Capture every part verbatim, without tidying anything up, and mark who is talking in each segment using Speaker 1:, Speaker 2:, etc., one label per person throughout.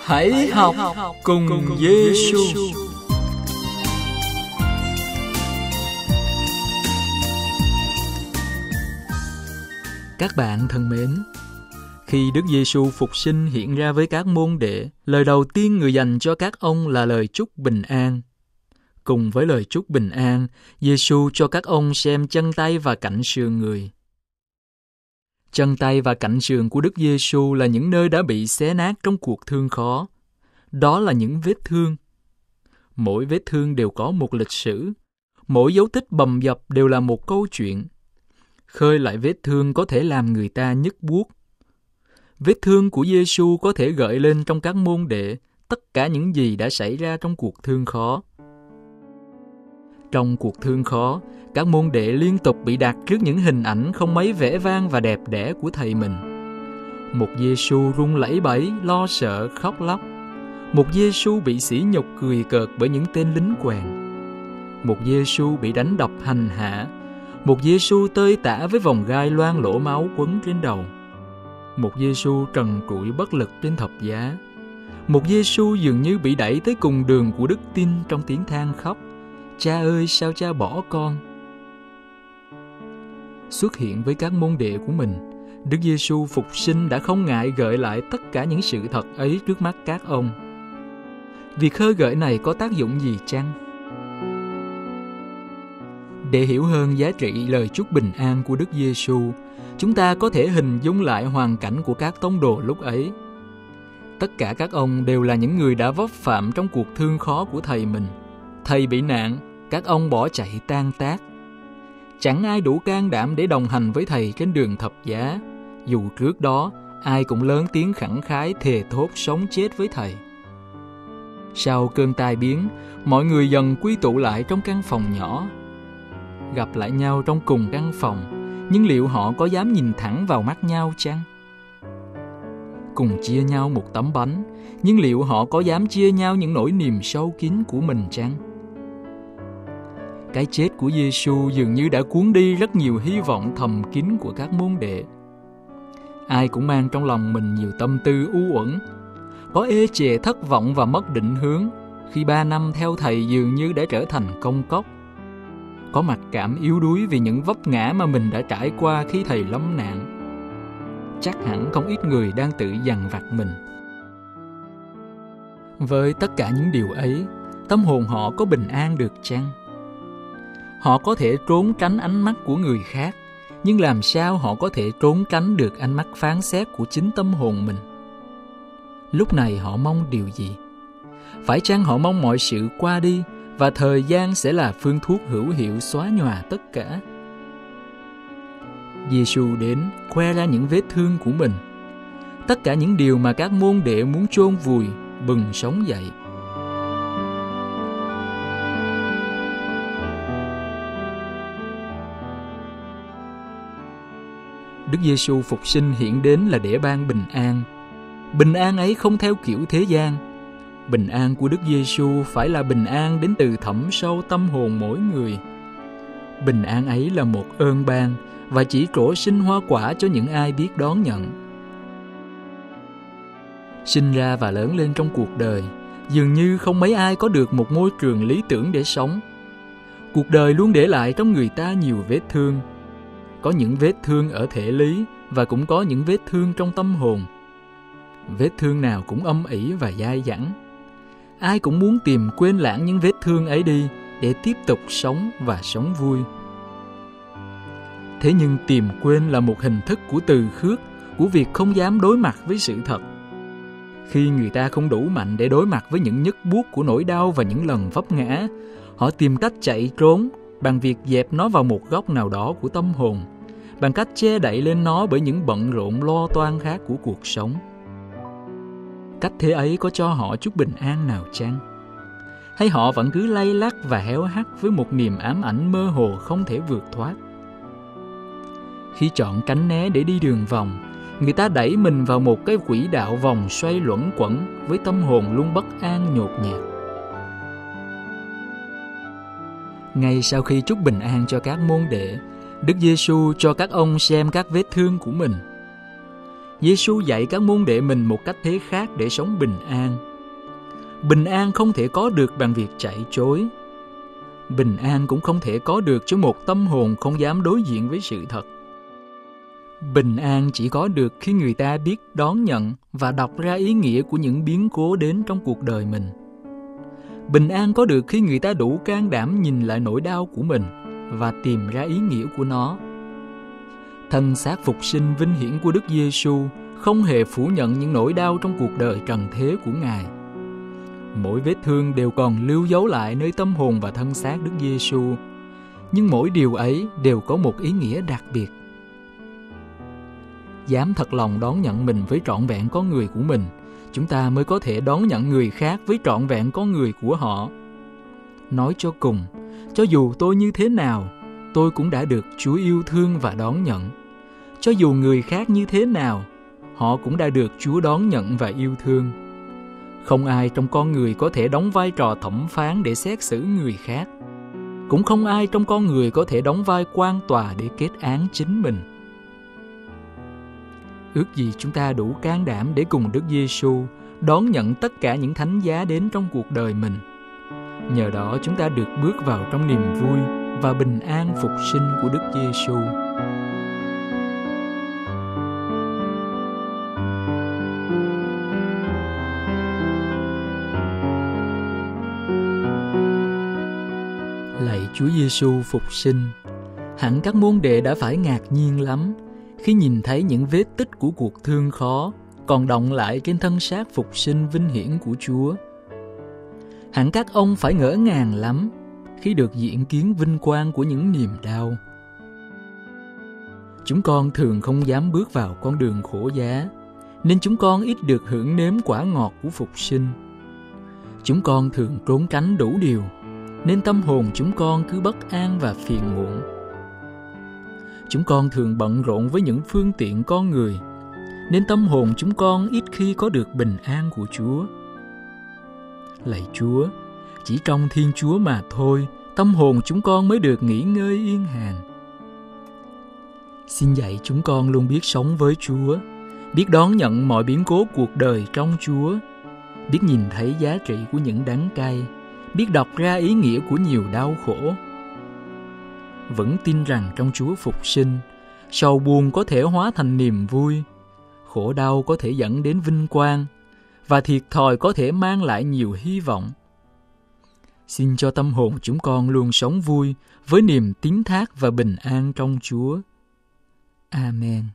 Speaker 1: Hãy học cùng Giê-xu. Các bạn thân mến, khi Đức Giê-xu phục sinh hiện ra với các môn đệ, lời đầu tiên người dành cho các ông là lời chúc bình an. Cùng với lời chúc bình an, Giê-xu cho các ông xem chân tay và cạnh sườn người. Chân tay và cạnh sườn của Đức Giê-xu là những nơi đã bị xé nát trong cuộc thương khó. Đó là những vết thương. Mỗi vết thương đều có một lịch sử. Mỗi dấu tích bầm dập đều là một câu chuyện. Khơi lại vết thương có thể làm người ta nhức buốt. Vết thương của Giê-xu có thể gợi lên trong các môn đệ tất cả những gì đã xảy ra trong cuộc thương khó. Trong cuộc thương khó, các môn đệ liên tục bị đặt trước những hình ảnh không mấy vẻ vang và đẹp đẽ của thầy mình. Một Giê-xu run lẩy bẩy, lo sợ, khóc lóc. Một Giê-xu bị sỉ nhục cười cợt bởi những tên lính quèn. Một Giê-xu bị đánh đập hành hạ. Một Giê-xu tơi tả với vòng gai loang lỗ máu quấn trên đầu. Một Giê-xu trần trụi bất lực trên thập giá. Một Giê-xu dường như bị đẩy tới cùng đường của đức tin trong tiếng than khóc: Cha ơi, sao cha bỏ con? Xuất hiện với các môn đệ của mình, Đức Giê-xu phục sinh đã không ngại gợi lại tất cả những sự thật ấy trước mắt các ông. Việc khơi gợi này có tác dụng gì chăng? Để hiểu hơn giá trị lời chúc bình an của Đức Giê-xu, chúng ta có thể hình dung lại hoàn cảnh của các tông đồ lúc ấy. Tất cả các ông đều là những người đã vấp phạm trong cuộc thương khó của thầy mình. Thầy bị nạn, các ông bỏ chạy tan tác. Chẳng ai đủ can đảm để đồng hành với thầy trên đường thập giá, dù trước đó ai cũng lớn tiếng khẳng khái thề thốt sống chết với thầy. Sau cơn tai biến, mọi người dần quy tụ lại trong căn phòng nhỏ. Gặp lại nhau trong cùng căn phòng, nhưng liệu họ có dám nhìn thẳng vào mắt nhau chăng? Cùng chia nhau một tấm bánh, nhưng liệu họ có dám chia nhau những nỗi niềm sâu kín của mình chăng? Cái chết của Giê-xu dường như đã cuốn đi rất nhiều hy vọng thầm kín của các môn đệ. Ai cũng mang trong lòng mình nhiều tâm tư u uẩn, có ê chề thất vọng và mất định hướng khi ba năm theo thầy dường như đã trở thành công cốc. Có mặc cảm yếu đuối vì những vấp ngã mà mình đã trải qua khi thầy lâm nạn. Chắc hẳn không ít người đang tự dằn vặt mình. Với tất cả những điều ấy, tâm hồn họ có bình an được chăng? Họ có thể trốn tránh ánh mắt của người khác, nhưng làm sao họ có thể trốn tránh được ánh mắt phán xét của chính tâm hồn mình? Lúc này họ mong điều gì? Phải chăng họ mong mọi sự qua đi và thời gian sẽ là phương thuốc hữu hiệu xóa nhòa tất cả? Giê-xu đến khoe ra những vết thương của mình, tất cả những điều mà các môn đệ muốn chôn vùi bừng sống dậy. Đức Giê-xu phục sinh hiện đến là để ban bình an. Bình an ấy không theo kiểu thế gian. Bình an của Đức Giê-xu phải là bình an đến từ thẳm sâu tâm hồn mỗi người. Bình an ấy là một ơn ban và chỉ trổ sinh hoa quả cho những ai biết đón nhận. Sinh ra và lớn lên trong cuộc đời, dường như không mấy ai có được một môi trường lý tưởng để sống. Cuộc đời luôn để lại trong người ta nhiều vết thương. Có những vết thương ở thể lý và cũng có những vết thương trong tâm hồn. Vết thương nào cũng âm ỉ và dai dẳng. Ai cũng muốn tìm quên lãng những vết thương ấy đi để tiếp tục sống và sống vui. Thế nhưng tìm quên là một hình thức của từ khước, của việc không dám đối mặt với sự thật. Khi người ta không đủ mạnh để đối mặt với những nhức buốt của nỗi đau và những lần vấp ngã, họ tìm cách chạy trốn bằng việc dẹp nó vào một góc nào đó của tâm hồn, bằng cách che đậy lên nó bởi những bận rộn lo toan khác của cuộc sống. Cách thế ấy có cho họ chút bình an nào chăng? Hay họ vẫn cứ lay lắt và héo hắt với một niềm ám ảnh mơ hồ không thể vượt thoát? Khi chọn tránh né để đi đường vòng, người ta đẩy mình vào một cái quỹ đạo vòng xoay luẩn quẩn với tâm hồn luôn bất an nhột nhạt. Ngay sau khi chúc bình an cho các môn đệ, Đức Giê-xu cho các ông xem các vết thương của mình. Giê-xu dạy các môn đệ mình một cách thế khác để sống bình an. Bình an không thể có được bằng việc chạy trối. Bình an cũng không thể có được cho một tâm hồn không dám đối diện với sự thật. Bình an chỉ có được khi người ta biết đón nhận và đọc ra ý nghĩa của những biến cố đến trong cuộc đời mình. Bình an có được khi người ta đủ can đảm nhìn lại nỗi đau của mình và tìm ra ý nghĩa của nó. Thân xác phục sinh vinh hiển của Đức Giê-xu không hề phủ nhận những nỗi đau trong cuộc đời trần thế của Ngài. Mỗi vết thương đều còn lưu dấu lại nơi tâm hồn và thân xác Đức Giê-xu, nhưng mỗi điều ấy đều có một ý nghĩa đặc biệt. Dám thật lòng đón nhận mình với trọn vẹn con người của mình, chúng ta mới có thể đón nhận người khác với trọn vẹn con người của họ. Nói cho cùng, cho dù tôi như thế nào, tôi cũng đã được Chúa yêu thương và đón nhận. Cho dù người khác như thế nào, họ cũng đã được Chúa đón nhận và yêu thương. Không ai trong con người có thể đóng vai trò thẩm phán để xét xử người khác. Cũng không ai trong con người có thể đóng vai quan tòa để kết án chính mình. Ước gì chúng ta đủ can đảm để cùng Đức Giê-xu đón nhận tất cả những thánh giá đến trong cuộc đời mình. Nhờ đó chúng ta được bước vào trong niềm vui và bình an phục sinh của Đức Giê-xu. Lạy Chúa Giê-xu phục sinh, hẳn các môn đệ đã phải ngạc nhiên lắm khi nhìn thấy những vết tích của cuộc thương khó còn đọng lại trên thân xác phục sinh vinh hiển của Chúa. Hẳn các ông phải ngỡ ngàng lắm khi được diện kiến vinh quang của những niềm đau. Chúng con thường không dám bước vào con đường khổ giá, nên chúng con ít được hưởng nếm quả ngọt của phục sinh. Chúng con thường trốn tránh đủ điều, nên tâm hồn chúng con cứ bất an và phiền muộn. Chúng con thường bận rộn với những phương tiện con người, nên tâm hồn chúng con ít khi có được bình an của Chúa. Lạy Chúa, chỉ trong Thiên Chúa mà thôi, tâm hồn chúng con mới được nghỉ ngơi yên hàng. Xin dạy chúng con luôn biết sống với Chúa, biết đón nhận mọi biến cố cuộc đời trong Chúa, biết nhìn thấy giá trị của những đắng cay, biết đọc ra ý nghĩa của nhiều đau khổ. Vẫn tin rằng trong Chúa phục sinh, sầu buồn có thể hóa thành niềm vui, khổ đau có thể dẫn đến vinh quang, và thiệt thòi có thể mang lại nhiều hy vọng. Xin cho tâm hồn chúng con luôn sống vui với niềm tín thác và bình an trong Chúa. Amen.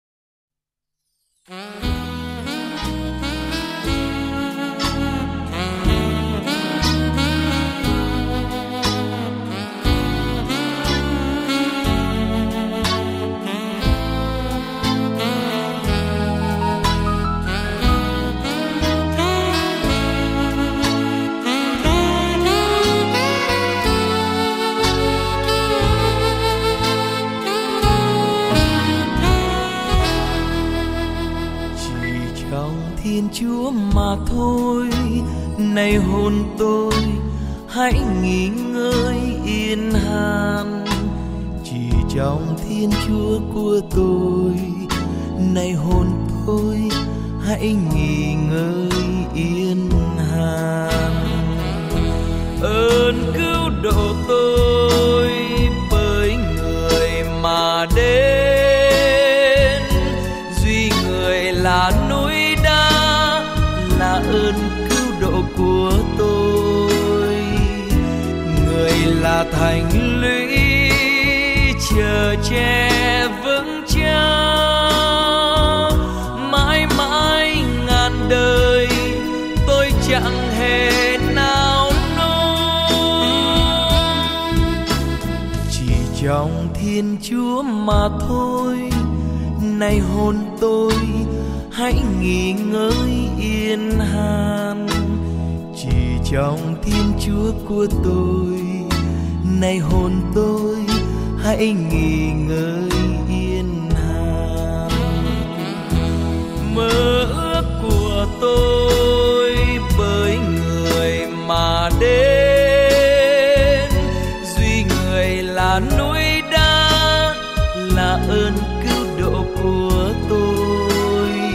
Speaker 2: Thiên Chúa mà thôi, này hồn tôi hãy nghỉ ngơi yên han. Chỉ trong Thiên Chúa của tôi, này hồn tôi hãy nghỉ ngơi yên han. Ơn cứu độ tôi bởi người mà đến, duy người là núi ơn cứu độ của tôi, người là thành lũy chở che vững chắc. Mãi mãi ngàn đời tôi chẳng hề nào nôn. Chỉ trong Thiên Chúa mà thôi, này hồn tôi hãy nghỉ ngơi yên han. Chỉ trong Thiên Chúa của tôi, này hồn tôi hãy nghỉ ngơi yên han. Mơ ước của tôi bởi người mà đến, duy người là núi đá, là ơn cứu độ của tôi,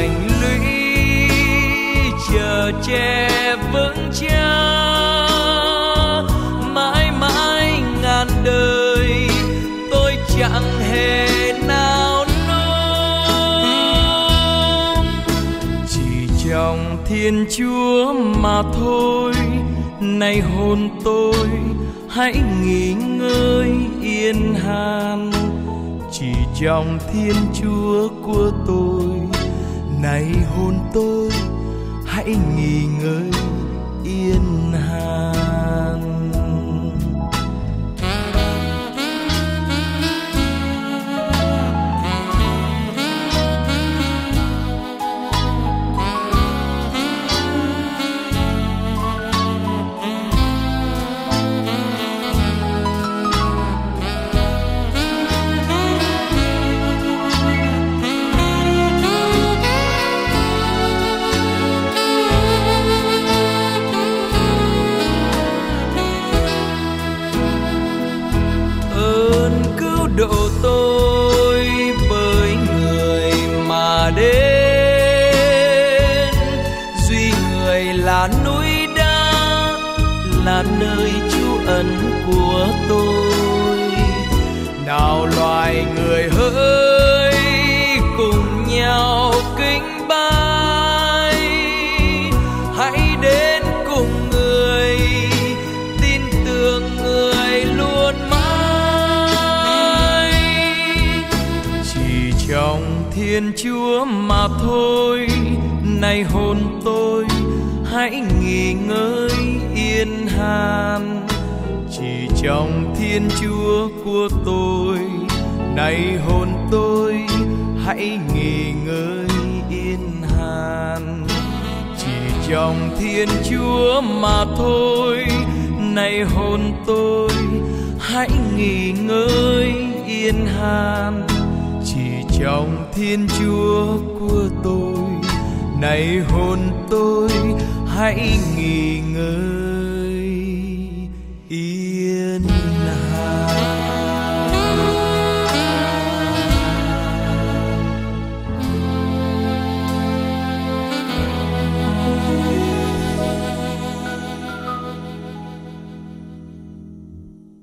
Speaker 2: thành lũy chờ che vững chắc. Mãi mãi ngàn đời tôi chẳng hề nào nung, chỉ trong Thiên Chúa mà thôi. Này hồn tôi hãy nghỉ ngơi yên han, chỉ trong Thiên Chúa của tôi. Này hồn tôi hãy nghỉ ngơi yên han. Độ tôi bởi người mà đến, duy người là núi đá, là nơi trú ẩn của tôi. Nào loài người hỡi cùng nhau kính bái, hãy đến cùng người, tin tưởng người luôn mãi. Trong Thiên Chúa mà thôi. Này hồn tôi hãy nghỉ ngơi yên han, chỉ trong Thiên Chúa của tôi. Này hồn tôi hãy nghỉ ngơi yên han, chỉ trong Thiên Chúa mà thôi. Này hồn tôi hãy nghỉ ngơi yên han, chỉ trong Thiên Chúa của tôi. Này hồn tôi hãy nghỉ ngơi yên